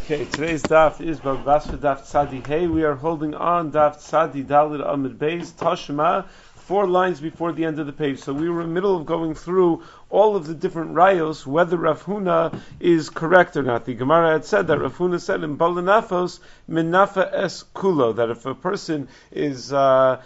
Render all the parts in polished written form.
Okay, today's daf is Basra Daf Tzadi Hey. We are holding on Daf Tzadi Dalid Amid Beis Tashma, 4 lines before the end of the page. So we were in the middle of going through all of the different rayos, whether Rav Huna is correct or not. The Gemara had said that Rav Huna said in Balanafos Minafa es Kulo, that if a person if a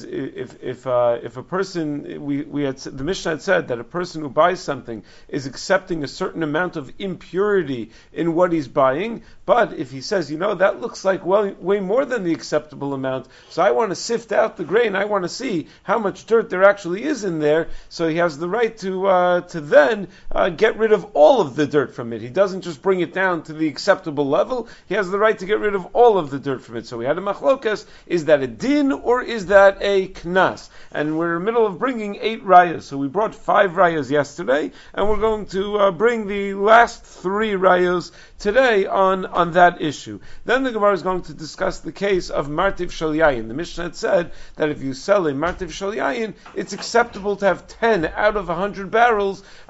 person we had the Mishnah had said that a person who buys something is accepting a certain amount of impurity in what he's buying, but if he says, that looks like way more than the acceptable amount, so I want to sift out the grain, I want to see how much dirt there actually is in there, so he has the right to then get rid of all of the dirt from it. He doesn't just bring it down to the acceptable level, he has the right to get rid of all of the dirt from it. So we had a machlokas, is that a din or is that a knas? And we're in the middle of bringing 8 rayas. So we brought 5 rayas yesterday, and we're going to bring the last 3 rayas today on that issue. Then the Gemara is going to discuss the case of martiv shel yayin. The Mishnah had said that if you sell a martiv shel yayin, it's acceptable to have 10 out of 100 barrels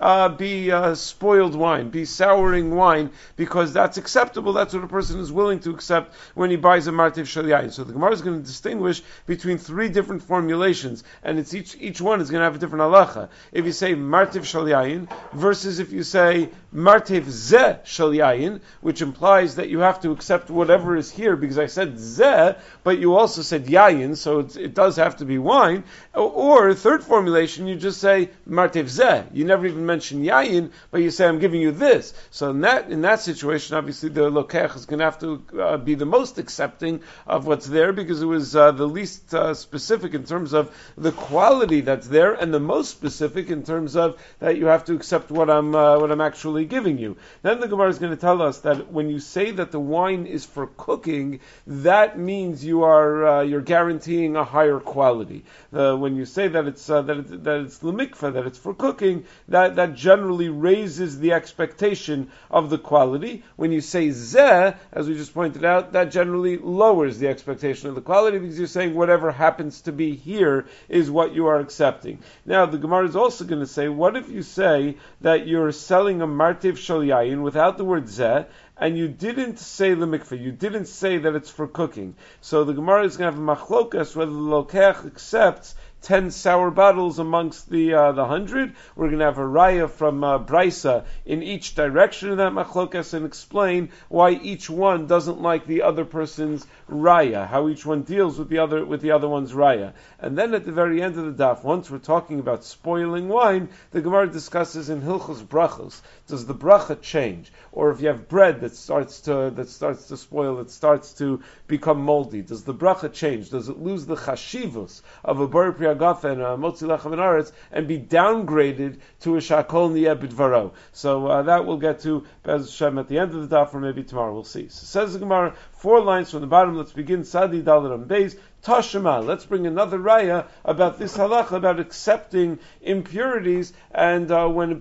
be spoiled wine, be souring wine, because that's acceptable. That's what a person is willing to accept when he buys a martiv shel yayin. So the Gemara is going to distinguish between 3 different formulations, and it's each one is going to have a different halacha. If you say martiv shel yayin versus if you say martiv ze shel yayin, which implies that you have to accept whatever is here, because I said ze, but you also said yayin, so it does have to be wine. Or third formulation, you just say martiv ze. You never even mention yayin, but you say I'm giving you this. So in that situation, obviously the lokech is going to have to be the most accepting of what's there, because it was the least specific in terms of the quality that's there, and the most specific in terms of that you have to accept what I'm actually giving you. Then the Gemara is going to tell us that when you say that the wine is for cooking, that means you're guaranteeing a higher quality. When you say that it's lemikveh, that it's for cooking, that generally raises the expectation of the quality. When you say zeh, as we just pointed out, that generally lowers the expectation of the quality, because you're saying whatever happens to be here is what you are accepting. Now, the Gemara is also going to say, what if you say that you're selling a martiv shel yayin without the word zeh, and you didn't say the mikveh, you didn't say that it's for cooking? So the Gemara is going to have a machlokas whether the lokech accepts 10 sour bottles amongst the 100. We're going to have a raya from Brisa in each direction of that machlokas and explain why each one doesn't like the other person's raya, how each one deals with the other one's raya. And then at the very end of the daf, once we're talking about spoiling wine, the Gemara discusses in Hilchos Brachos, does the bracha change? Or if you have bread that starts to spoil, it starts to become moldy, does the bracha change? Does it lose the chashivus of a bar priya gafen and a motzi lechem and aretz and be downgraded to a shakol niyeh b'dvaro? So that we'll get to Be'ez Hashem at the end of the daf, or maybe tomorrow. We'll see. So says the Gemara, 4 lines from the bottom. Let's begin. Sadi Daled Beis Tashema. Let's bring another raya about this halacha about accepting impurities, and when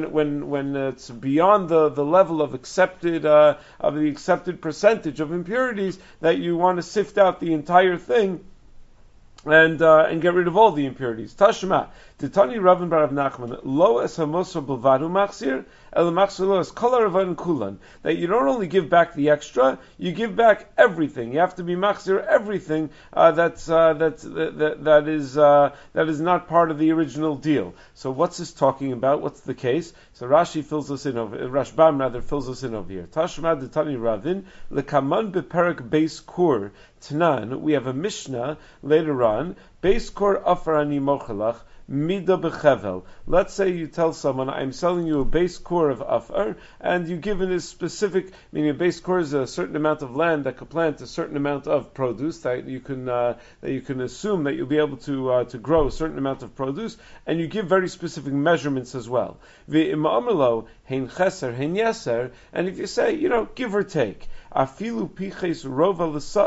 it's beyond the level of the accepted percentage of impurities, that you want to sift out the entire thing and get rid of all the impurities. Tashma, Titani Ravin Barav Nachman, Lo es hamosa b'lvadu machzir, el machzir lo es kol haravan kulan. That you don't only give back the extra, you give back everything. You have to be machzir everything that is not part of the original deal. So what's this talking about? What's the case? So Rashbam fills us in over here. Tashma Titani Ravin lekaman beperak beis kur Tnan, we have a Mishnah later on, Beis Kor Afarani Mochelach, Mida Bechevel. Let's say you tell someone, I'm selling you a base core of Afar, and you give it a specific, meaning a base core is a certain amount of land that could plant a certain amount of produce, that you can assume that you'll be able to grow a certain amount of produce, and you give very specific measurements as well. Ve'im amelo, hein cheser, hein yeser, and if you say, give or take, afilu piches rova l'sa'a,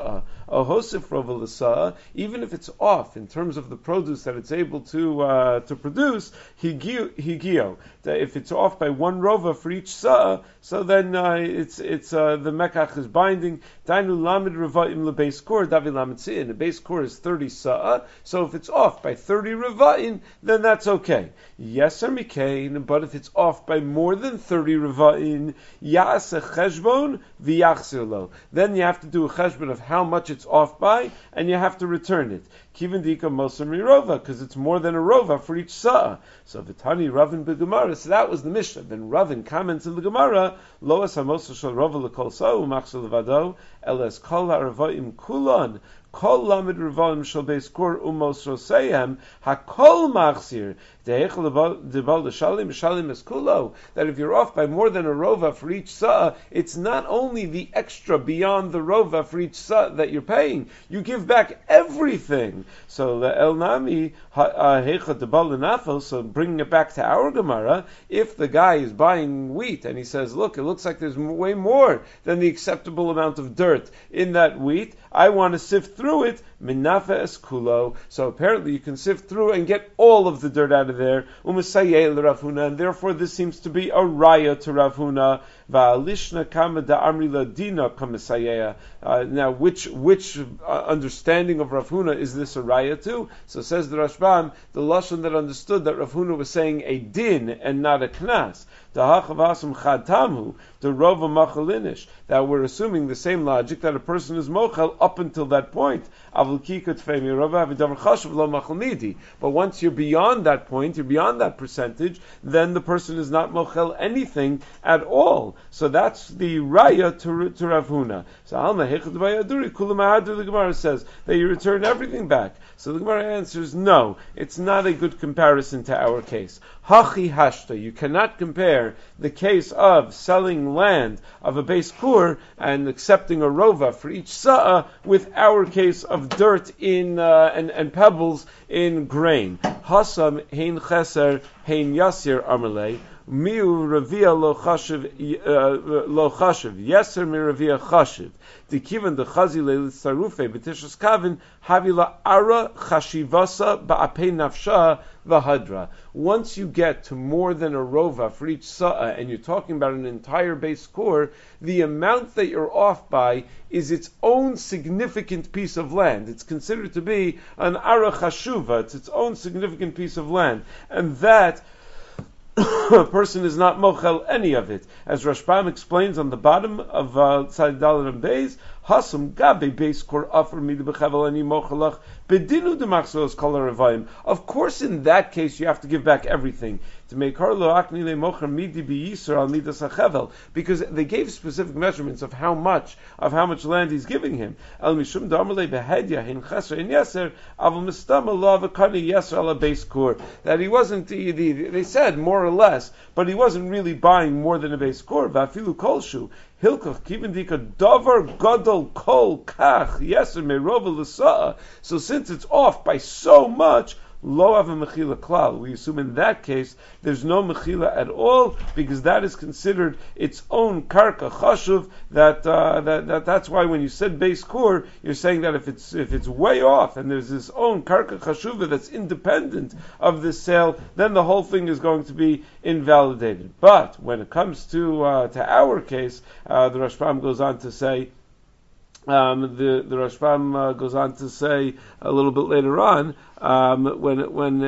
a hosif rova l'sa'a, even if it's off in terms of the produce that it's able to produce, higio. If it's off by one rova for each sa'a, so then it's the mekach is binding. Dainu lamid reva'im lebeis kor davi lamid si'in. The base core is 30 sa'a, so if it's off by 30 reva'im, then that's okay. Yes or mikain, but if it's off by more than 30 reva'im, ya'aseh cheshbon v'yachzir lo. Then you have to do a cheshbon of how much it's off by, and you have to return it. Kivin dika moser mirova, because it's more than a rova for each sa'a. So Vitani Ravin b'Gemara, so that was the Mishnah. Then Ravin comments in the Gemara, Loas hamoser shel rova l'kol sa'a u'machshel levado, eles kol ha'reva'im kulon, kol lamed reva'im shel beis kor umos rosehem, hakol machzir, de'echel debal l'shalim, shalim es kulo, that if you're off by more than a rova for each sa'a, it's not only the extra beyond the rova for each sa'a that you're paying, you give back everything. So the El Nami Hecha Debal L'Nafel, so bringing it back to our Gemara, if the guy is buying wheat and he says, look, it looks like there's way more than the acceptable amount of dirt in that wheat, I want to sift through it, Minafa es kulo. So apparently you can sift through and get all of the dirt out of there, Umasayeh Rav Huna, and therefore this seems to be a raya to Rav Huna. Va'alishna kama da'amri ladina kamisayeh. Now, which understanding of Rav Huna is this a raya to? So says the Rashbam, the lashon that understood that Rav Huna was saying a din and not a knas. Da'hachavasum chad tamu, the rova machalinish. That we're assuming the same logic that a person is mochel up until that point. But once you're beyond that point, you're beyond that percentage, then the person is not mochel anything at all. So that's the raya to Rav Huna. So Alma Hechad Bayaduri Kulamahadri, the Gemara says that you return everything back. So the Gemara answers, no, it's not a good comparison to our case. Hachi hashta, you cannot compare the case of selling land of a base kur and accepting a rova for each sa'a with our case of dirt in and pebbles in grain. Hasam hein cheser hein yasir amalei. Miu ravia lo chashiv yeser mi ravia chashiv dikivan de chazi le sarufe betishas kavin havila ara chashivasa ba'apei nafsha v'hadra. Once you get to more than a rova for each sa'a, and you're talking about an entire base core, the amount that you're off by is its own significant piece of land. It's considered to be an ara chashuva. It's its own significant piece of land, and that a person is not mochel any of it. As Rashbam explains on the bottom of Tzad Daled and Beis, Hasum gabe beis kor afer midi bechavel ani mochelach bedinu demachsos kol harevayim. Of course, in that case, you have to give back everything. To make harlo akni le mocher midi biyisur al midas hachevel, because they gave specific measurements of how much land he's giving him. El mishum damarle behedya hin cheser in yeser aval mistama lo avakani yeser ala beis kor. That he wasn't. They said more or less, but he wasn't really buying more than a base kor. Vafilu kolshu. Hilkoch kivindika davar gadol kol kach yeser merova l'sa'a. So since it's off by so much, lo ava mechila klal. We assume in that case there's no mechila at all, because that is considered its own karka chashuv. That's why when you said base kur, you're saying that if it's way off and there's this own karka chashuva that's independent of this sale, then the whole thing is going to be invalidated. But when it comes to our case, the Rashbam goes on to say. The Rashbam goes on to say a little bit later on when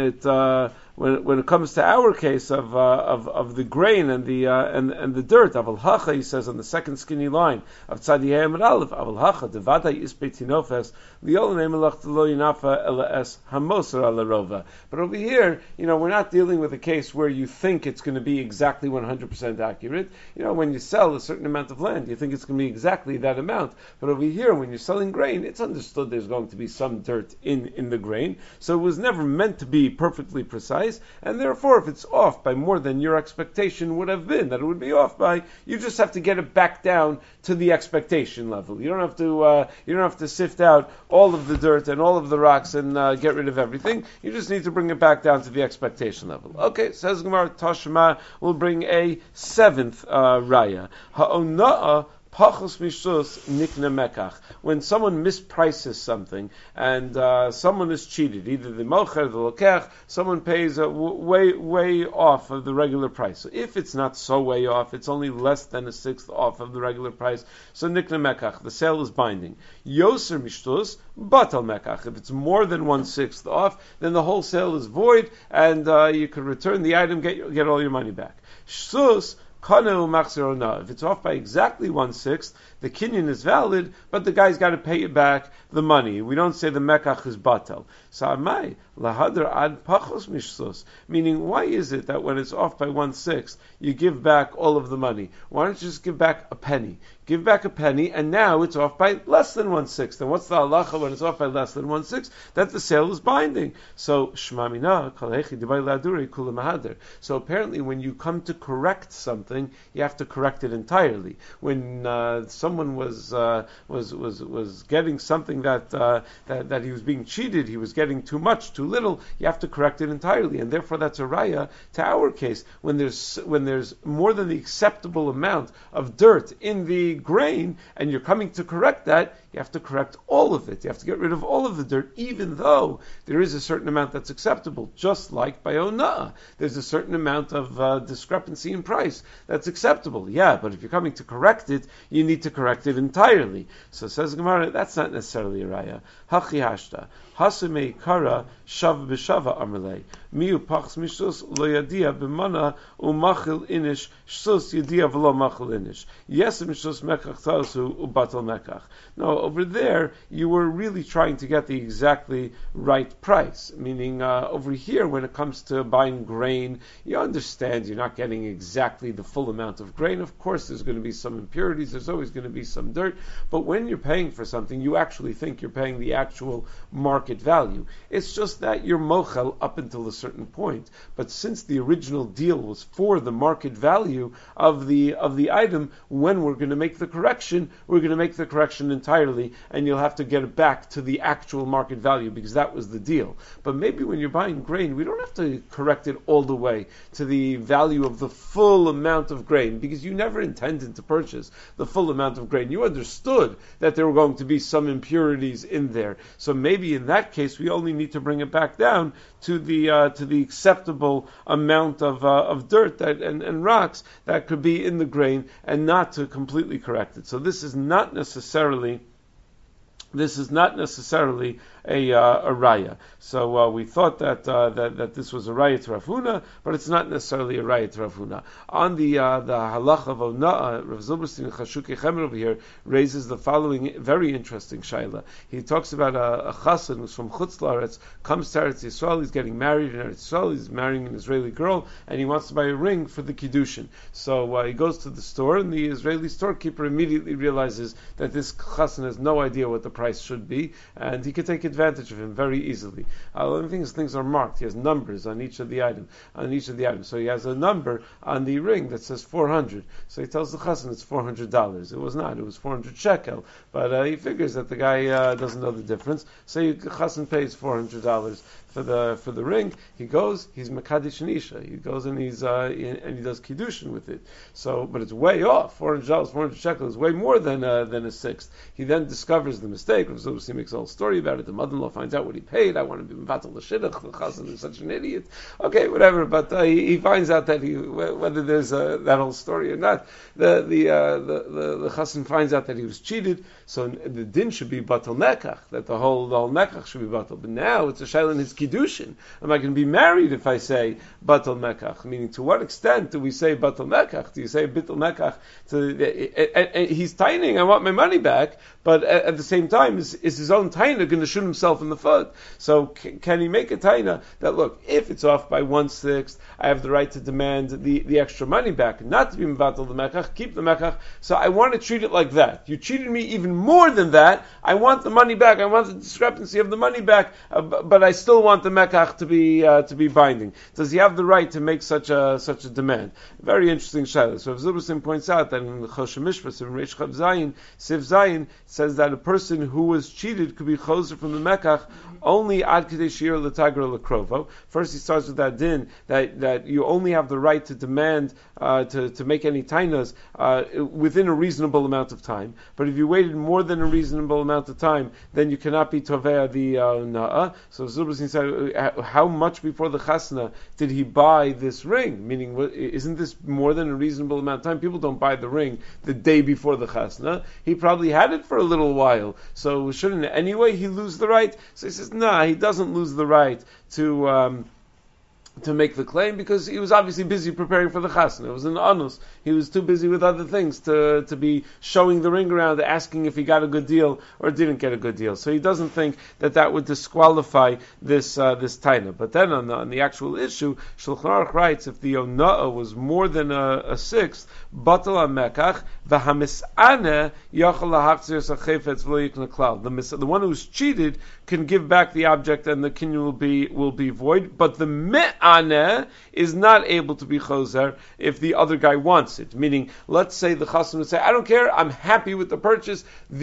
it comes to our case of the grain and the dirt, aval hacha, he says on the second skinny line of Tzadi Amud Aleph, aval hacha devadai ispei tinofes li'olam emelach lo yinafa ela es hamoser ala rova. But over here, we're not dealing with a case where you think it's going to be exactly 100% accurate. When you sell a certain amount of land, you think it's going to be exactly that amount. But over here, when you're selling grain, it's understood there's going to be some dirt in the grain. So it was never meant to be perfectly precise, and therefore if it's off by more than your expectation would have been that it would be off by, you just have to get it back down to the expectation level. You don't have to sift out all of the dirt and all of the rocks and get rid of everything. You just need to bring it back down to the expectation level. Okay, says Gemara, Tashma will bring a seventh raya. Ha'ona'ah Pachos mishus nikna mekach. When someone misprices something and someone is cheated, either the mocher, the lokech, someone pays way off of the regular price. So if it's not so way off, it's only less than a sixth off of the regular price, so nikna mekach, the sale is binding. Yoser mishtus, batal mekach. If it's more than 1/6 off, then the whole sale is void, and you can return the item, get all your money back. Shtus, if it's off by exactly 1/6, the kinyan is valid, but the guy's got to pay you back the money. We don't say the mekach is batel. Sa'amai lahadar ad pachos mishsus. Meaning, why is it that when it's off by 1/6, you give back all of the money? Why don't you just give back a penny? Give back a penny, and now it's off by less than 1/6. And what's the halacha when it's off by less than 1/6? That the sale is binding. So shmamina kalechi dibai laduri kula mahader. So apparently, when you come to correct something, you have to correct it entirely. When someone was getting something that he was being cheated, he was getting too much, too little, you have to correct it entirely, and therefore that's a raya to our case. When there's more than the acceptable amount of dirt in the grain, and you're coming to correct that, you have to correct all of it. You have to get rid of all of the dirt, even though there is a certain amount that's acceptable. Just like by ona'ah, there's a certain amount of discrepancy in price that's acceptable. Yeah, but if you're coming to correct it, you need to correct it entirely. So says Gemara, that's not necessarily a raya. Hachi hashta. Hasumei kara shav b'shava amrlei. Miu pachs mishus lo yadia b'mana umachil inish shus yadia v'lo machil inish. Yes, mishus mekach tasu ubatal mekach. No, over there, you were really trying to get the exactly right price. Meaning, over here, when it comes to buying grain, you understand you're not getting exactly the full amount of grain. Of course, there's going to be some impurities, there's always going to be some dirt, but when you're paying for something, you actually think you're paying the actual market value. It's just that you're mochel up until a certain point. But since the original deal was for the market value of the item, when we're going to make the correction, we're going to make the correction entirely, and you'll have to get it back to the actual market value because that was the deal. But maybe when you're buying grain, we don't have to correct it all the way to the value of the full amount of grain because you never intended to purchase the full amount of grain. You understood that there were going to be some impurities in there. So maybe in that case, we only need to bring it back down to the acceptable amount of dirt and rocks that could be in the grain, and not to completely correct it. So this is not necessarily a raya. So we thought that this was a raya to Rav Huna, but it's not necessarily a raya to Rav Huna. On the halach of ona'ah, Rav Zilberstein Chashukei Chemer over here raises the following very interesting shaila. He talks about a chassan who's from Chutz La'aretz, comes to Eretz Yisrael, he's getting married in Eretz Yisrael, he's marrying an Israeli girl, and he wants to buy a ring for the kiddushin. So he goes to the store, and the Israeli storekeeper immediately realizes that this chassan has no idea what the price should be, and he could take advantage of him very easily. The only thing is things are marked. He has numbers on each of the items. So he has a number on the ring that says 400. So he tells the chassan it's $400. It was not. It was 400 shekel. But he figures that the guy doesn't know the difference. So the chassan pays $400 for the ring. He goes. He's mekadesh nisha. He goes and he does kiddushin with it. So, but it's way off. $400, 400 shekel is way more than a sixth. He then discovers the mistake. So he makes a whole story about it. The mother-in-law finds out what he paid. I want to be mevatel the shidduch. The chassan is such an idiot. Okay, whatever. But he finds out that whether there's that whole story or not, the chassan finds out that he was cheated. So the din should be batal mekach. That the whole mekach should be batal. But now it's a shayla in his kiddushin. Am I going to be married if I say batal mekach? Meaning, to what extent do we say batal mekach? Do you say batal mekach? He's tining. I want my money back. But at the same time, is his own taina going to shoot himself in the foot? So can he make a taina that, look, if it's off by 1/6, I have the right to demand the extra money back, not to be mevatel the mekach, keep the mekach. So I want to treat it like that. You cheated me even more than that. I want the money back. I want the discrepancy of the money back, but I still want the mekach to be binding. Does he have the right to make such a demand? Very interesting shayla. So Zilberstein points out that in the Choshen Mishpat, in Reish Chav Zayin, Siv Zayin, says that a person who was cheated could be choser from the mekach only ad kedei shir l'tagra l'krovo. First, he starts with that din that you only have the right to demand to make any tainas within a reasonable amount of time. But if you waited more than a reasonable amount of time, then you cannot be tovea the na'a. So Zubrazin said, how much before the chasna did he buy this ring? Meaning, isn't this more than a reasonable amount of time? People don't buy the ring the day before the chasna. He probably had it for a little while. So shouldn't anyway he lose the right? So he says, he doesn't lose the right to make the claim because he was obviously busy preparing for the chasna. It was an anus. He was too busy with other things to be showing the ring around, asking if he got a good deal or didn't get a good deal. So he doesn't think that would disqualify this taina. But then on the actual issue, Shulchan Aruch writes if the ona'ah was more than a sixth, batal mekach v'hamis'aneh yachol lahachzir sachefetz v'lo yikna klal. The one who's cheated can give back the object and the kinyan will be void, but the me'aneh is not able to be choser if the other guy wants it. Meaning, let's say the chassan would say, I don't care, I'm happy with the purchase.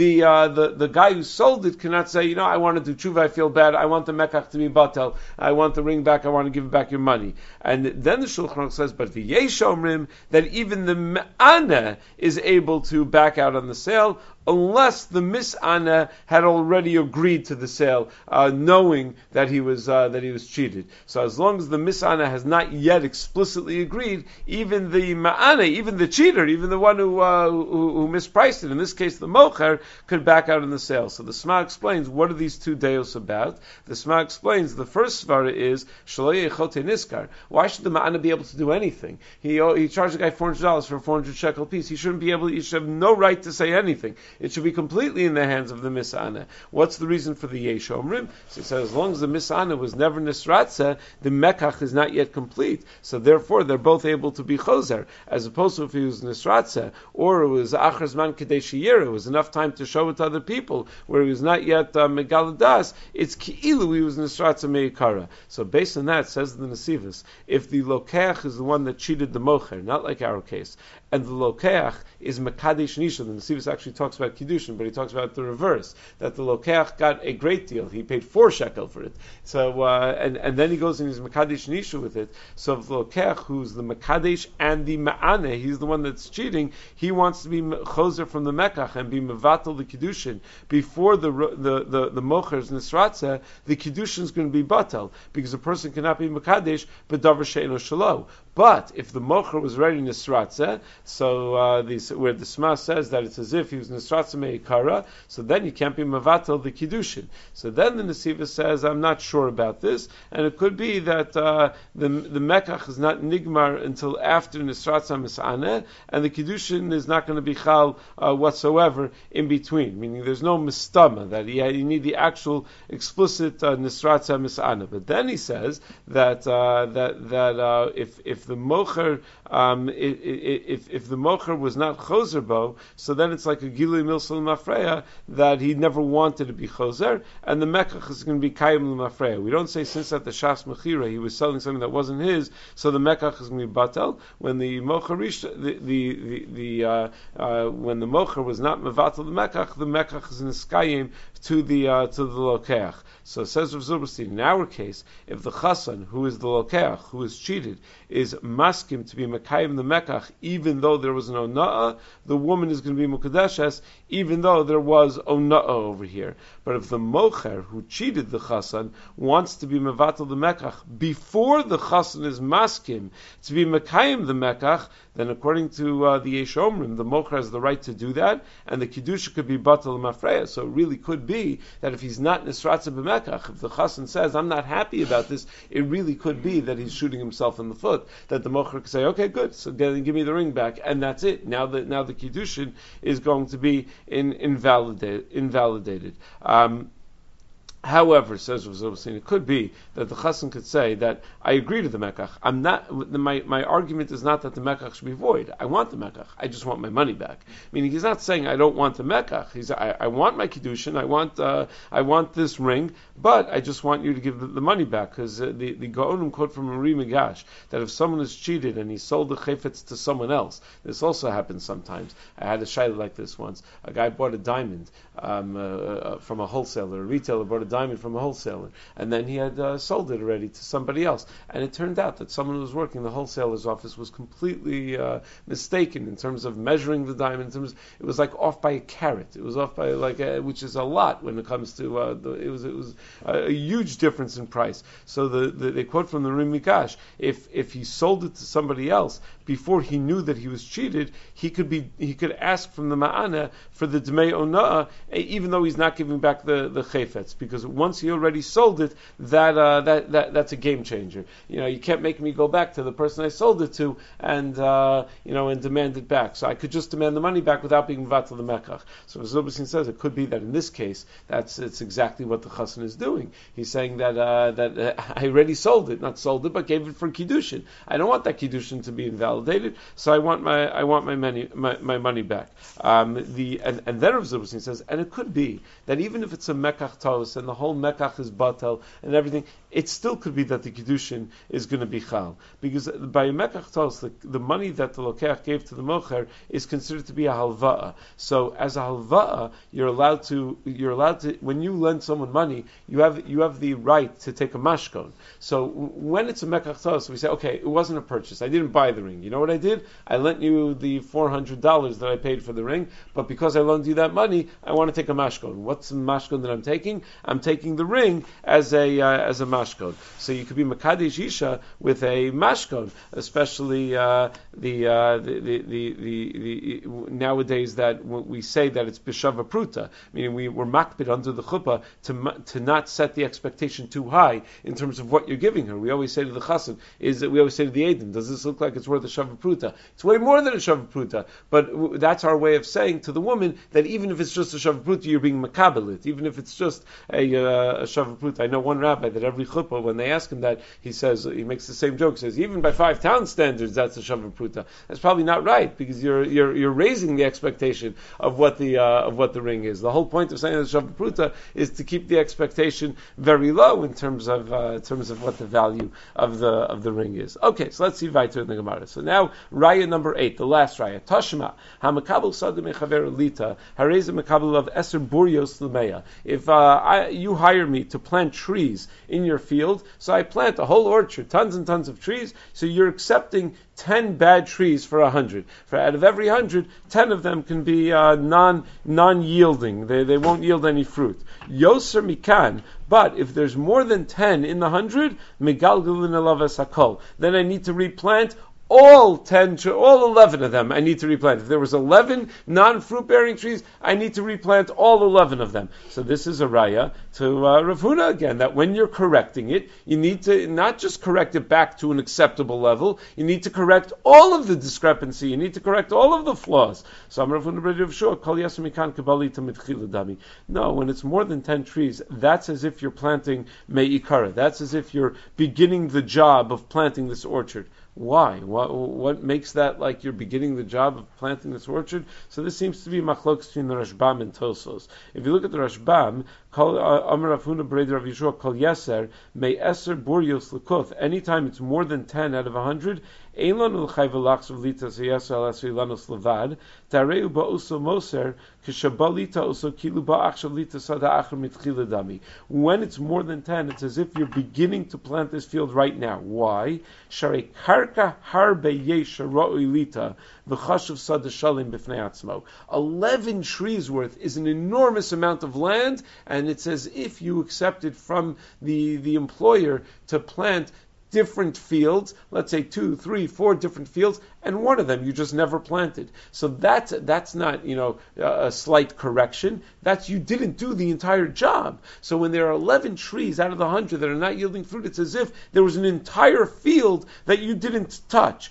The guy who sold it cannot say, I want to do tshuva, I feel bad, I want the mekach to be batel, I want the ring back, I want to give back your money. And then the Shulchan Aruch says, but v'yesh omrim, that even the me'aneh is able to back out on the sale, unless the mis'ana had already agreed to the sale, knowing that he was cheated. So as long as the mis'ana has not yet explicitly agreed, even the ma'ana, even the cheater, even the one who mispriced it, in this case the mocher, could back out in the sale. So the Sma explains, what are these two deos about? The Sma explains, the first svara is shelo yechote niskar. Why should the ma'ana be able to do anything? He charged the guy $400 for a 400 shekel piece. He should have no right to say anything. It should be completely in the hands of the mis'ana. What's the reason for the yesh omrim? So he says, as long as the mis'ana was never nisratza, the mekach is not yet complete. So therefore, they're both able to be choser, as opposed to if he was nisratza, or it was achar zman kedei sheyira, it was enough time to show it to other people, where he was not yet megaladas, it's ki'ilu he was nisratza meikara. So based on that, says the Nesivos, if the lokeach is the one that cheated the mocher, not like our case, and the lokeach is mekadesh nisha, the Nesivos actually talks about kiddushin, but he talks about the reverse, that the lokeach got a great deal. He paid 4 shekel for it. So and then he goes and he's mekadesh nisha with it. So if the lokeach, who's the mekadesh and the ma'ane, he's the one that's cheating, he wants to be choser from the mekach and be mevatel the kiddushin before the mocher's nisratza, the kiddushin is going to be batel, because a person cannot be mekadesh but davar she'eno shelo. But if the mocher was already nisratza, so where the Sma says that it's as if he was nisratza meikara, so then you can't be mavatel the kiddushin. So then the Nesivos says, I'm not sure about this, and it could be that the mekach is not nigmar until after nisratza mis'aneh, and the kiddushin is not going to be chal whatsoever in between. Meaning there's no mistama, that you need the actual explicit nisratza mis'aneh. But then he says that if the mocher if the mocher was not choser bo, so then it's like a gilui milsal mafreya that he never wanted to be choser, and the mekach is going to be kayim l'mafreya. We don't say since at the shas mechira he was selling something that wasn't his, so the mekach is going to be batel. When the mocher when the mocher was not mevatel the mekach is niskayim to the lokeach. So it says Rav Zilberstein, in our case, if the chassan, who is the lokeach, who is cheated, is maskim to be mekayim the mekach, even though there was no ona'ah, the woman is going to be mukadeshes, even though there was ona'ah over here. But if the mocher, who cheated the chassan, wants to be mevatel the mekach before the chassan is maskim to be mekayim the mekach, then according to the Yesh Omrim, the mocher has the right to do that, and the kiddusha could be batal mafreya. So it really could be that if he's not nisratza b'mekach, if the chassan says, I'm not happy about this, it really could be that he's shooting himself in the foot, that the mocher could say, okay, good, so give me the ring back, and that's it. Now the kiddushin is going to be invalidated. However, says Rav Zilberstein, it could be that the chassan could say that I agree to the mekach. I'm not. My argument is not that the mekach should be void. I want the mekach. I just want my money back. Meaning, he's not saying I don't want the mekach. I want my kiddushin. I want this ring, but I just want you to give the money back, because the Gaonim quote from Uri Migash that if someone is cheated and he sold the chayfetz to someone else, this also happens sometimes. I had a shayla like this once. A guy bought a diamond from a wholesaler. A retailer bought a diamond from a wholesaler, and then he had sold it already to somebody else. And it turned out that someone who was working in the wholesaler's office was completely mistaken in terms of measuring the diamond. It was like off by a carat. It was off by which is a lot when it comes to it was a huge difference in price. So they quote from the Rimikash, if he sold it to somebody else before he knew that he was cheated, he could ask from the ma'ana for the dmei ona'ah, even though he's not giving back the chayfetz, because once he already sold it, that's a game changer. You can't make me go back to the person I sold it to and demand it back. So I could just demand the money back without being vatal the mekach. So Zilberstein says it could be that in this case, it's exactly what the chassan is doing. He's saying that I already sold it, not sold it, but gave it for kiddushin. I don't want that kiddushin to be invalidated, so I want my money back. And then Rav Zilberstein says, and it could be that even if it's a mekach tos and the whole mekach is batel and everything, it still could be that the kiddushin is going to be chal, because by a mekach tos, the money that the lokeach gave to the mocher is considered to be a halva'a. So as a halva'a, you're allowed to when you lend someone money, you have the right to take a mashkon. So when it's a mekach tos, we say, okay, it wasn't a purchase. I didn't buy the ring. You know what I did? I lent you the $400 that I paid for the ring, but because I loaned you that money, I want to take a mashkon. What's the mashkon that I'm taking? I'm taking the ring as a mashkon. So you could be makadesh isha with a mashkon, especially the nowadays that we say that it's b'shava pruta, meaning we're makbid under the chuppah to not set the expectation too high in terms of what you're giving her. We always say to the chassan, we always say to the Aiden, does this look like it's worth a shava pruta? It's way more than a shava pruta, but that's our way of saying to the woman that even if it's just a shava pruta, you're being makabelit. Even if it's just a shava pruta. I know one rabbi that every chuppah, when they ask him that, he makes the same joke. He says, even by 5 town standards, that's a shava pruta. That's probably not right, because you're raising the expectation of what the ring is. The whole point of saying that shava pruta is to keep the expectation very low in terms of what the value of the ring is. Okay, so let's see weiter in the Gemara. So now raya number 8, the last raya. Tashma hamakabel sada mechaver lita hareza makabel of eser burios l'meya. If you hire me to plant trees in your field, so I plant a whole orchard, tons and tons of trees, so you're accepting 10 bad trees for 100. For out of every 100, 10 of them can be non-yielding. They won't yield any fruit. Yoser mikan. But if there's more than 10 in the 100, megalgalin alavas hakol, then I need to replant all 11 of them I need to replant. If there was 11 non-fruit bearing trees, I need to replant all 11 of them. So this is a raya to Rav Huna again, that when you're correcting it, you need to not just correct it back to an acceptable level, you need to correct all of the discrepancy, you need to correct all of the flaws. So I'm Rav Huna B'Rav Shua, Kol Yasmikan Kabali Tamitchila Dami. No, when it's more than 10 trees, that's as if you're planting Me'ikara. That's as if you're beginning the job of planting this orchard. Why? What makes that like you're beginning the job of planting this orchard? So this seems to be machlokes between the Rashbam and Tosos. If you look at the Rashbam, Amar Rav Huna B'Rav Yishua Kol Yeser May Eser Burios L'Kuth. Anytime it's more than 10 out of 100, Eilan L'Chayv L'Achs V'Lita Seyeser Alas Ilanos Levad Tareu Ba'uso Moser Kishabalita Uso Kilu Ba'ach Shavlita Sada Achar Mitchila Dami. When it's more than 10, it's as if you're beginning to plant this field right now. Why? Sharei Karka Harbe Yesh Ra'ilita V'Chashuv Sada Shalim B'Fnei Atzmo. 11 trees worth is an enormous amount of land, and it's as if you accepted from the employer to plant different fields, let's say 2, 3, 4 different fields, and one of them you just never planted. So that's not, a slight correction. That's you didn't do the entire job. So when there are 11 trees out of the 100 that are not yielding fruit, it's as if there was an entire field that you didn't touch.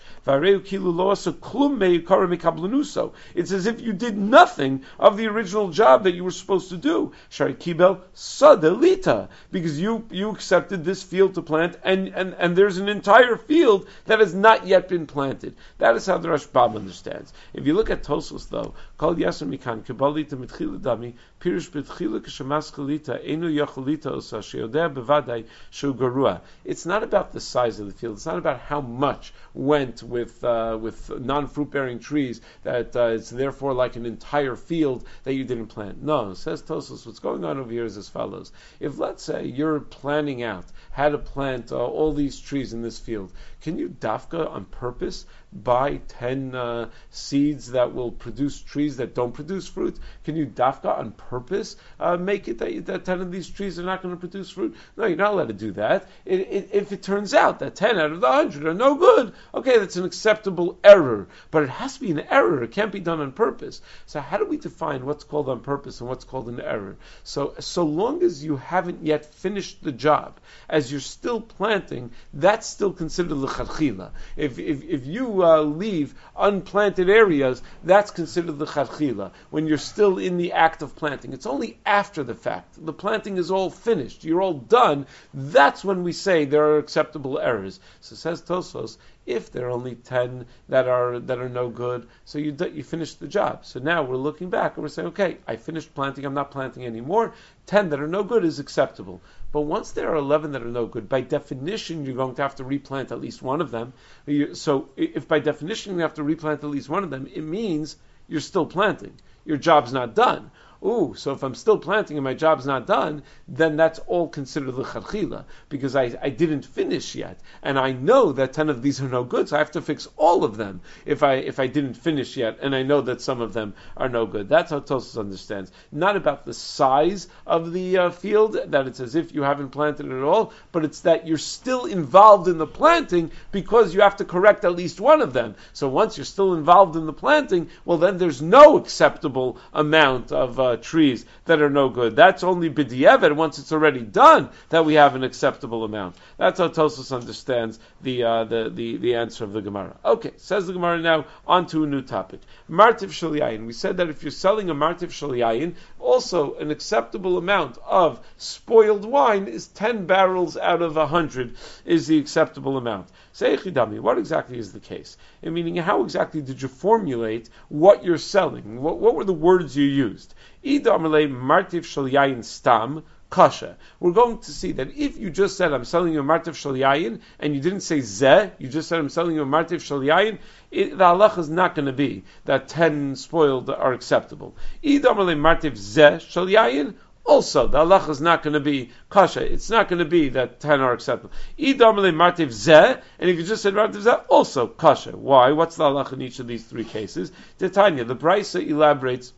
It's as if you did nothing of the original job that you were supposed to do. Shari Kibel Sadelita, because you accepted this field to plant, and there's an entire field that has not yet been planted. That is how the Rashbam understands. If you look at Tosfos, though, Kol Yasser Mikan Kibalita Mitchila Dami Pirush Betchila K'Shemaschalita Enu Yachalita Osa Sheodeh Bevadai Shu Garua. It's not about the size of the field. It's not about how much went with non-fruit bearing trees that it's therefore like an entire field that you didn't plant. No, says Tosfos, what's going on over here is as follows. If let's say you're planning out how to plant all these trees in this field, can you dafka on purpose buy 10 seeds that will produce trees that don't produce fruit? Can you dafka on purpose make it that 10 of these trees are not going to produce fruit? No, you're not allowed to do that. If it turns out that 10 out of the 100 are no good, okay, that's an acceptable error. But it has to be an error. It can't be done on purpose. So how do we define what's called on purpose and what's called an error? So long as you haven't yet finished the job, as you're still planting, that's still considered l'chadchila. If you leave unplanted areas, that's considered l'chadchila. When you're still in the act of planting, it's only after the fact. The planting is all finished. You're all done. That's when we say there are acceptable errors. So says Tosfos, if there are only 10 that are no good, so you finish the job. So now we're looking back and we're saying, okay, I finished planting, I'm not planting anymore. 10 that are no good is acceptable. But once there are 11 that are no good, by definition you're going to have to replant at least one of them. So if by definition you have to replant at least one of them, it means you're still planting. Your job's not done. So if I'm still planting and my job's not done, then that's all considered l'chadchila, because I didn't finish yet, and I know that 10 of these are no good, so I have to fix all of them if I didn't finish yet, and I know that some of them are no good. That's how Tosfos understands. Not about the size of the field, that it's as if you haven't planted it at all, but it's that you're still involved in the planting because you have to correct at least one of them. So once you're still involved in the planting, well then there's no acceptable amount of trees that are no good. That's only b'di'evet, once it's already done, that we have an acceptable amount. That's how Tosfos understands the answer of the Gemara. Okay, says the Gemara now, on to a new topic. Martiv shel yayin. We said that if you're selling a martiv shel yayin, also an acceptable amount of spoiled wine is 10 barrels out of 100 is the acceptable amount. Say Chidami, what exactly is the case? Meaning, how exactly did you formulate what you're selling? What were the words you used? Idamalei martiv shel yayin stam kasha. We're going to see that if you just said, I'm selling you a martiv shel yayin, and you didn't say zeh, you just said, I'm selling you a martiv shel yayin, the halacha is not going to be that 10 spoiled are acceptable. Idamalei martiv zeh shel yayin, also, the halacha is not going to be kasha. It's not going to be that 10 are acceptable. Idamele martiv zeh, and if you just said martiv zeh, also kasha. Why? What's the halacha in each of these three cases? Titania, the Brisa elaborates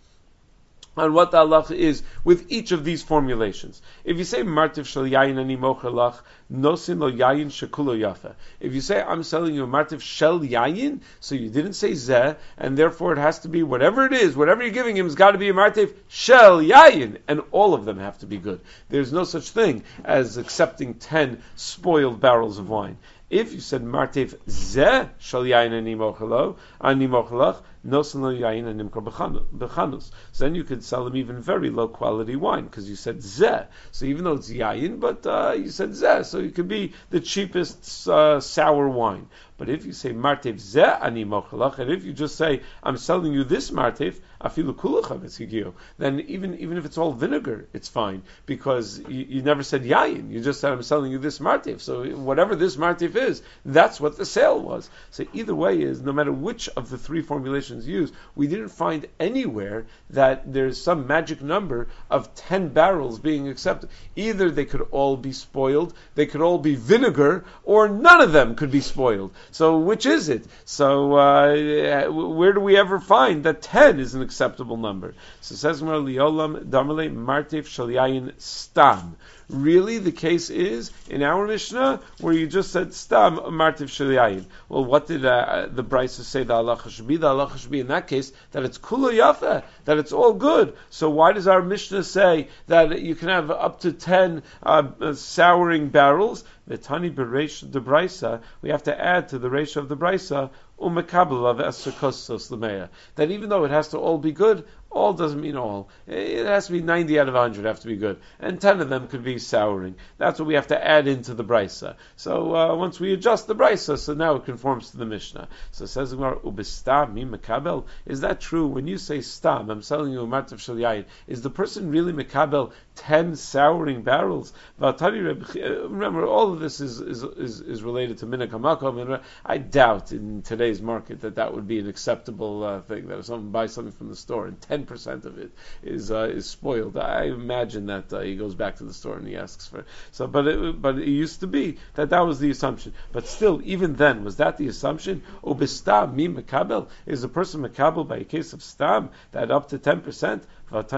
on what the halacha is with each of these formulations. If you say martiv shel yayin ani mocher lach, nosin lo yayin shekulo yafa. If you say I'm selling you a martiv shel yayin, so you didn't say zeh, and therefore it has to be whatever it is, whatever you're giving him has got to be a martiv shel yayin, and all of them have to be good. There's no such thing as accepting 10 spoiled barrels of wine. If you said martiv zeh shel yayin ani mocher lach, so then you could sell them even very low quality wine because you said zeh. So even though it's yayin, but you said zeh, so it could be the cheapest sour wine. But if you say martiv zeh ani mochalach, and if you just say I'm selling you this martiv, afilu kulach, then even if it's all vinegar, it's fine because you never said yayin. You just said I'm selling you this martiv. So whatever this martiv is, that's what the sale was. So either way is no matter which of the three formulations mathematicians use, we didn't find anywhere that there's some magic number of 10 barrels being accepted. Either they could all be spoiled, they could all be vinegar, or none of them could be spoiled. So which is it? So where do we ever find that 10 is an acceptable number? So it says Liolam Damale Martif Shalyayin Stam. Really, the case is in our Mishnah where you just said Stam Martiv Shaliyayin. Well, what did the Brisa say the halacha should be? The halacha should be in that case that it's Kula Yafa, that it's all good. So why does our Mishnah say that you can have up to 10 souring barrels? Vetani Bereish the Brisa, we have to add to the ratio of the Brisa umekabel of esukostos lemeya. That even though it has to all be good, all doesn't mean all. It has to be 90 out of 100 have to be good. And 10 of them could be souring. That's what we have to add into the Brisa. So once we adjust the Brisa, so now it conforms to the Mishnah. So it says, Ubistam mi mekabel. Is that true? When you say stam, I'm selling you a martav shel yayin, is the person really mekabel 10 souring barrels? Remember, all of this is related to minak hamakom, and I doubt in today's market that would be an acceptable thing, that if someone buys something from the store and 10% of it is spoiled. I imagine that he goes back to the store and he asks for it. So, but it used to be that was the assumption. But still, even then, was that the assumption? Obistam mi mekabel, is a person mekabel by a case of stam that up to 10%? That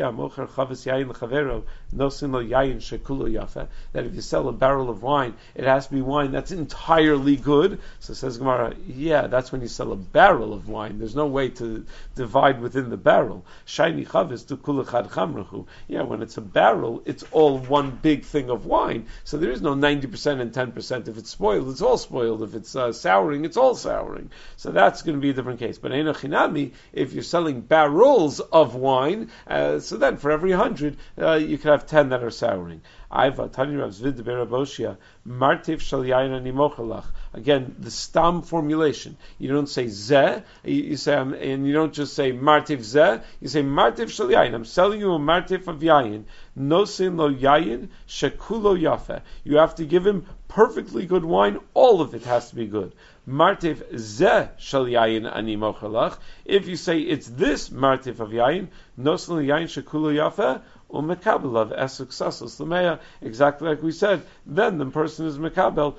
if you sell a barrel of wine, it has to be wine that's entirely good. So says Gemara, yeah, that's when you sell a barrel of wine. There's no way to divide within the barrel. Shiny chavis to kulachad chamrachu. Yeah, when it's a barrel, it's all one big thing of wine. So there is no 90% and 10%. If it's spoiled, it's all spoiled. If it's souring, it's all souring. So that's going to be a different case. But eino chinami, if you're selling barrels of wine, so then for every 100, you could have 10 that are souring. Again, the stam formulation. You don't say zeh, you say, and you don't just say martiv zeh, you say martiv shel yayin. I'm selling you a martiv of yayin. Nosin lo yayin shekulo yafe. You have to give him perfectly good wine. All of it has to be good. Martiv zeh shel yayin ani mochalach. If you say it's this martiv of yayin, nosin lo yayin shekulo yafe, umekabel of esuk sasos l'meya, exactly like we said, then the person is mekabel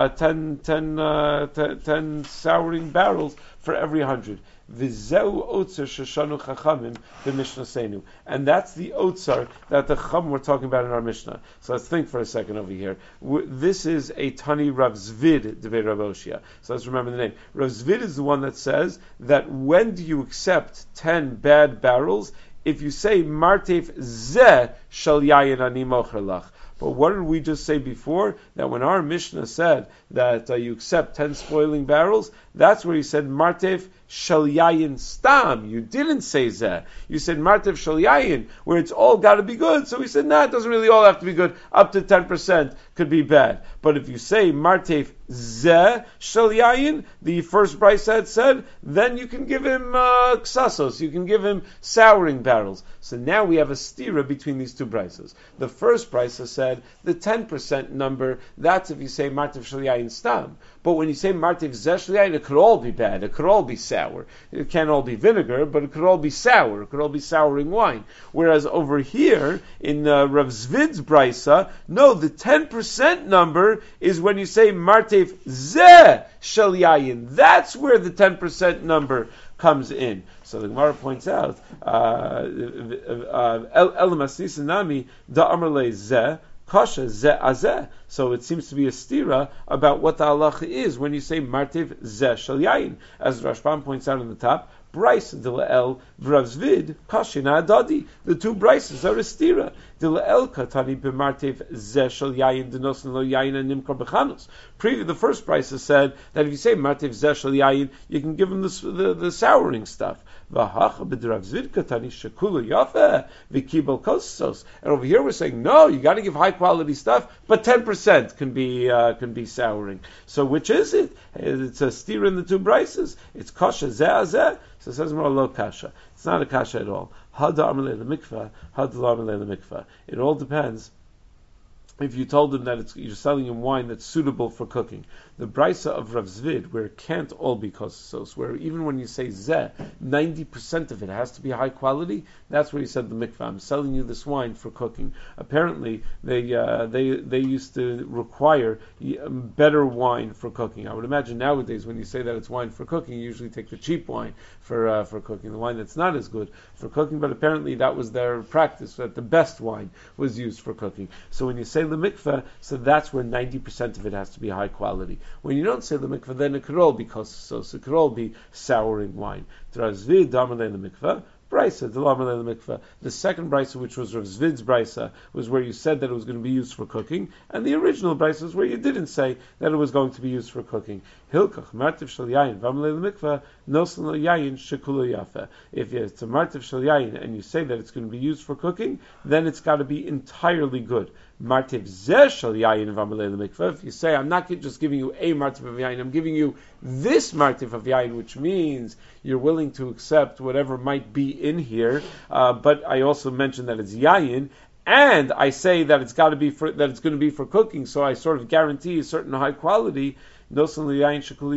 10 souring barrels for every 100. V'zeu otzer sheshanu chachamim b'mishnah seinu, and that's the otzer that the chacham we're talking about in our Mishnah. So let's think for a second over here. This is a Tani Rav Zvid Devei Rav Oshia. So let's remember the name. Rav Zvid is the one that says that when do you accept 10 bad barrels? If you say martef zeh shel yayin ani mocher lach. But what did we just say before? That when our Mishnah said that you accept 10 spoiling barrels, that's where he said martef shel yayin stam. You didn't say zeh. You said martef shel yayin, where it's all got to be good. So we said, it doesn't really all have to be good. Up to 10% could be bad. But if you say martef zeh shel yayin, the first Brisa said, then you can give him ksasos. You can give him souring barrels. So now we have a stira between these two Brisas. The first Brisa said the 10% number, that's if you say martef shel yayin stam. But when you say martef zeh shel yayin, it could all be bad. It could all be sour. It can't all be vinegar, but it could all be sour. It could all be souring wine. Whereas over here, in Rav Zvid's Brisa, no, the 10% number is when you say martef zeh shel yayin. That's where the 10% number comes in. So the Gemara points out, Elamasnisanami da amrle zeh kasha zeh azeh. So it seems to be a stira about what the halacha is when you say martiv zeh shel yayin. As Rashbam points out on the top, Bryce Dila'el Rav Zvid Kashina Adadi. The two Bryces are a stira. Dila'el Katani b'martiv zeh shel yayin denosin lo yayin and nimkar b'chanos. The first Bryce said that if you say martiv zeh shel yayin, you can give him the souring stuff. And over here we're saying no, you got to give high quality stuff, but 10% can be souring. So which is it? It's a steer in the two Bryces. It's kasha zeh. So it says more lo kasha. It's not a kasha at all. It all depends if you told him that you're selling him wine that's suitable for cooking. The brisa of Rav Zvid, where it can't all be kosos, where even when you say zeh, 90% of it has to be high quality, that's where he said the mikvah. I'm selling you this wine for cooking. Apparently, they used to require better wine for cooking. I would imagine nowadays when you say that it's wine for cooking, you usually take the cheap wine for cooking, the wine that's not as good for cooking, but apparently that was their practice, that the best wine was used for cooking. So when you say the mikveh, so that's where 90% of it has to be high quality. When you don't say the mikveh, then it could all be kosos, so it could all be souring wine. Trazvi damalei the mikveh. Brisa, the mikveh. The second brisa, which was Rav Zvid's brisa, was where you said that it was going to be used for cooking, and the original brisa was where you didn't say that it was going to be used for cooking. Hilkach martiv shel yayin v'amalei l'mikveh nosen yayin shekulu yafe. If it's a martiv shel yayin and you say that it's going to be used for cooking, then it's got to be entirely good. Martiv zeh shel yayin v'amalei l'mikveh. If you say I'm not just giving you a martiv of yayin, I'm giving you this martiv of yayin, which means you're willing to accept whatever might be in here, but I also mentioned that it's yayin, and I say that it's got to be that it's going to be for cooking, so I sort of guarantee a certain high quality. So in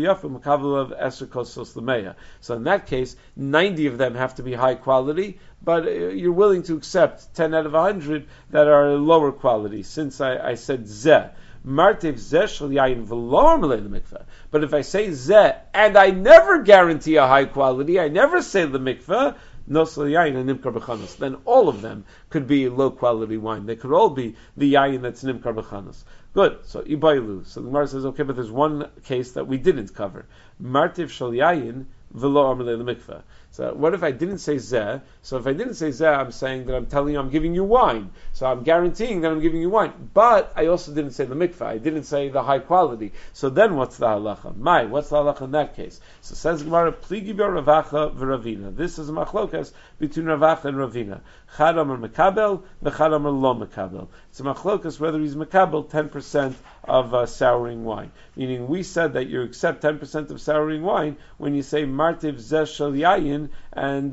that case, 90 of them have to be high quality, but you're willing to accept 10 out of 100 that are lower quality, since I said zeh. Martiv zeh shel yayin v'lo amalei l'mikveh. But if I say zeh and I never guarantee a high quality, I never say the mikveh, nosel yayin and nimkar b'chanos, then all of them could be low quality wine. They could all be the yayin that's nimkar b'chanos. Good. So ibaylu. So the Gemara says, okay, but there's one case that we didn't cover. Martiv shel yayin v'lo amalei l'mikveh. So what if I didn't say zeh? So if I didn't say zeh, I'm saying that I'm telling you I'm giving you wine. So I'm guaranteeing that I'm giving you wine. But I also didn't say the mikveh. I didn't say the high quality. So then what's the halacha? What's the halacha in that case? So says Gemara, pligi Ravacha v'Ravina. This is a machlokas between Ravacha and Ravina. Chad amar mekabel, v'chad amar lo mekabel. It's a machlokas whether he's mekabel 10% of souring wine. Meaning we said that you accept 10% of souring wine when you say martiv zeh shel yayin and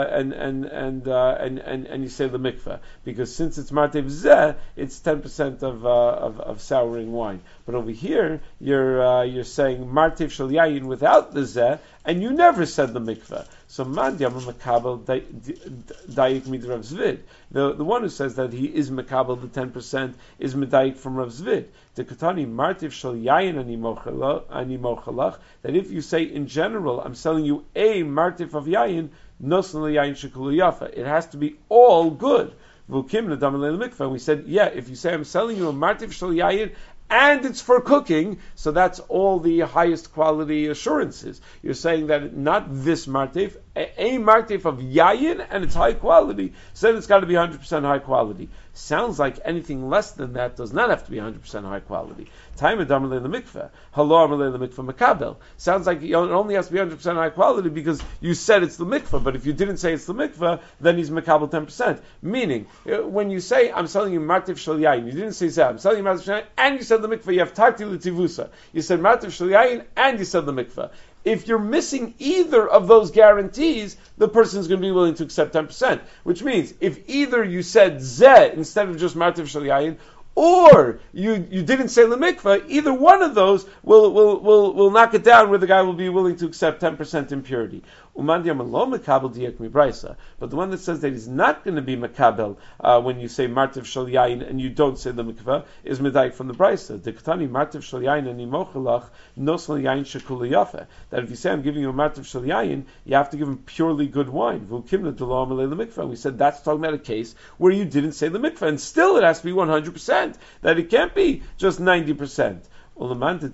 you say the mikveh, because since it's martiv zeh, it's 10% of souring wine. But over here, you're saying martiv shel yayin without the zeh, and you never said the mikveh. So man yama makabel dayik mid Rav Zvid. The one who says that he is makabel the 10% is medayik from Rav Zvid. The katani martiv shel yayin ani mochalach. That if you say in general, I'm selling you a martiv of yayin, nosen yayin shekulu yafa. It has to be all good. We said, yeah, if you say I'm selling you a martiv shel yayin and it's for cooking, so that's all the highest quality assurances. You're saying that not this martif, a martif of yayin, and it's high quality, so then it's got to be 100% high quality. Sounds like anything less than that does not have to be 100% high quality. Time amalei l'mikveh, halo amalei l'mikveh makabel. Sounds like it only has to be 100% high quality because you said it's the mikveh, but if you didn't say it's the mikveh, then he's makabel 10%. Meaning, when you say, I'm selling you martif shel yayin, you didn't say zeh, I'm selling you martif shel yayin, and you said the mikveh, you have tarti l'tivusa. You said martif shel yayin, and you said the mikveh. If you're missing either of those guarantees, the person is going to be willing to accept 10%. Which means, if either you said zeh instead of just martiv shel yayin, or you didn't say lemikveh, either one of those will knock it down where the guy will be willing to accept 10% impurity. But the one that says that he's not going to be makabel when you say martiv shel yayin and you don't say the mikveh is medayik from the brisa. Diktani martiv shel yayin and imochalach nosel yayin shekulu yafe. That if you say I'm giving you a martiv shel yayin, you have to give him purely good wine. We said that's talking about a case where you didn't say the mikveh, and still it has to be 100%. That it can't be just 90%. So the one who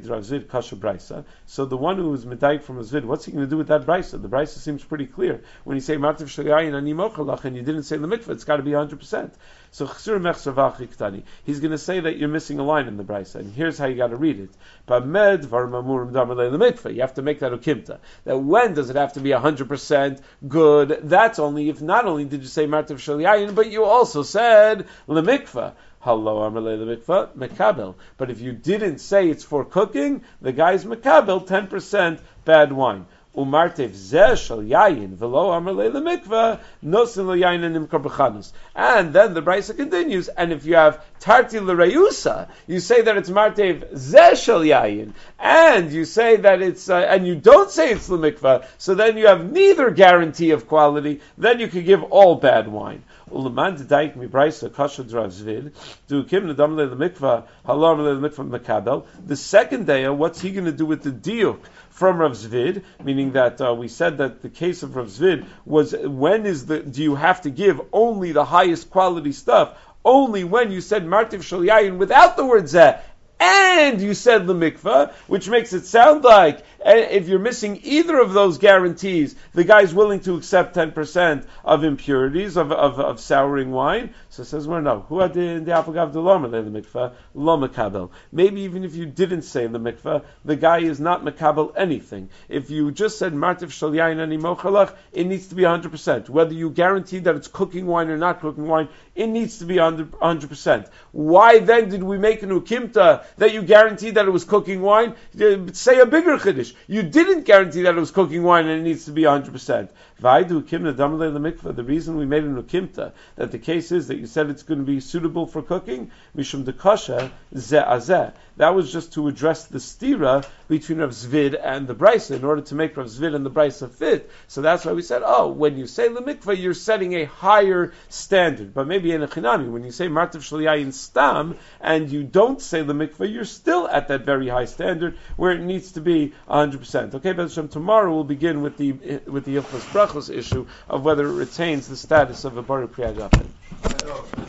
is medayik from Rav, what's he going to do with that brisa? The brisa seems pretty clear. When you say martiv shel yayin ani mochalach and you didn't say the mikveh, it's got to be 100%. So he's going to say that you're missing a line in the brisa, and here's how you got to read it. You have to make that ukimta. That when does it have to be 100% good? That's only if not only did you say martiv shel yayin, but you also said lemikveh. Hello, amalei l'mikveh, mekabel. But if you didn't say it's for cooking, the guy's mekabel 10% bad wine. umartev zeh shel yayin velo amar leila mikvah nosin lo yayin nimkar b'chanus. And then the Brisa continues, and if you have tarti l'reusa, you say that it's martev zeh shel yayin, and you say that it's, and you don't say it's l'mikvah, so then you have neither guarantee of quality, then you could give all bad wine. Uleman dedaik mi Brisa kasha drav zvid du kim nedam le'lemikvah halar le'lemikvah mekabel. The second day, what's he going to do with the diuk from Rav Zvid? Meaning that we said that the case of Rav Zvid was do you have to give only the highest quality stuff? Only when you said martiv shel yayin without the word zeh, and you said the mikvah, which makes it sound like if you're missing either of those guarantees, the guy's willing to accept 10% of impurities, of souring wine. So it says, well, no. Who had the apagav the mikvah, lo makabel. Maybe even if you didn't say the mikvah, the guy is not makabel anything. If you just said martiv shel yayin ani mochalach, it needs to be 100%. Whether you guarantee that it's cooking wine or not cooking wine, it needs to be 100%. Why then did we make an ukimta that you guaranteed that it was cooking wine? Say a bigger chiddush. You didn't guarantee that it was cooking wine and it needs to be 100%. The reason we made an ukimta, that the case is that you said it's going to be suitable for cooking, mishum dekasha ze'azeh. That was just to address the stira between Rav Zvid and the Brisa, in order to make Rav Zvid and the Brisa fit. So that's why we said, when you say lemikvah, you're setting a higher standard. But maybe in a chinami, when you say martiv shel yayin stam, and you don't say lemikvah, you're still at that very high standard where it needs to be 100%. Okay, B'ez Hashem, tomorrow we'll begin with the Hilchos Brachos issue of whether it retains the status of a Baruch Priyad Yapin.